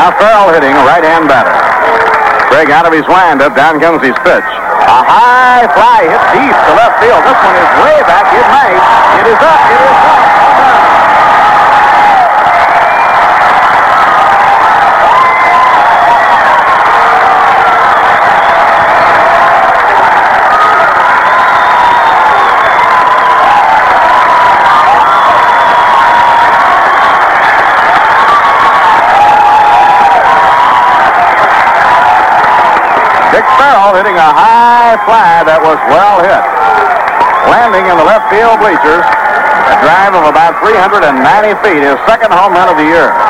Now Farrell hitting, a right-hand batter. Craig out of his windup. Down comes his pitch. A high fly hit deep to left field. This one is way back. It may. It is up. It is up. Dick Farrell hitting a high fly that was well hit. Landing in the left field bleachers. A drive of about 390 feet. His second home run of the year.